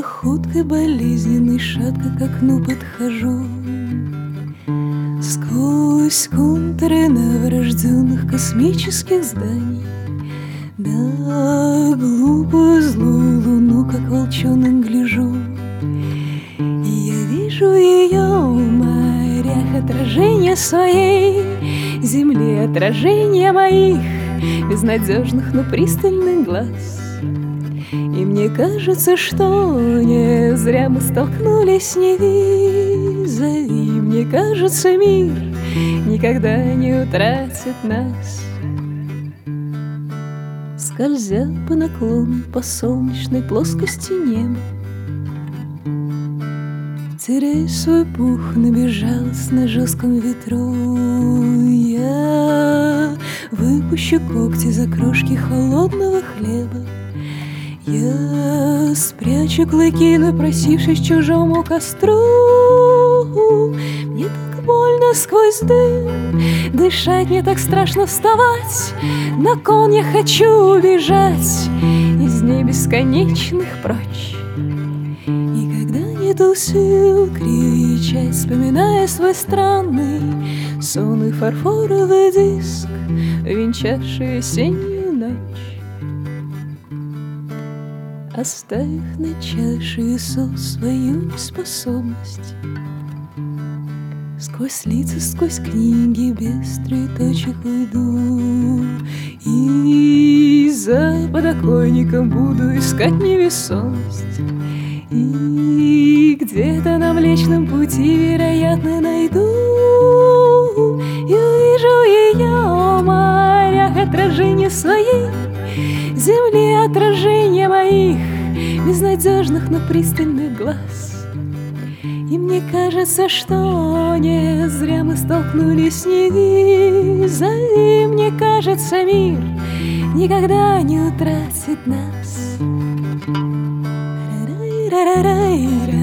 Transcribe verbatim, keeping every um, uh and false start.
Походкой болезненной шатко к окну подхожу. Сквозь контуры новорожденных космических зданий на глупую злую луну, как волчонок, гляжу. И я вижу ее в морях отражение своей земли, отражение моих безнадежных, но пристальных глаз. И мне кажется, что не зря мы столкнулись не визави. Мне кажется, мир никогда не утратит нас. Скользя по наклону, по солнечной плоскости неба, теряя свой пух на безжалостно жестком ветру, я выпущу когти за крошки холодного хлеба. Я спрячу клыки, напросившись к чужому костру. Мне так больно сквозь дым дышать, мне так страшно вставать. На кон я хочу убежать из дней бесконечных прочь. И когда нету сил кричать, вспоминая свой странный сон и фарфоровый диск, венчавший осеннюю ночь, оставив на чаше весов свою неспособность, сквозь лица, сквозь книги без троеточек уйду, и за подоконником буду искать невесомость. И где-то на Млечном Пути, вероятно, найду и увижу ее в морях отражение своей земли, отражение моих безнадежных, но пристальных глаз. И мне кажется, что не зря мы столкнулись не визави. Мне кажется, мир никогда не утратит нас. Ра-ра-ра-ра-ра.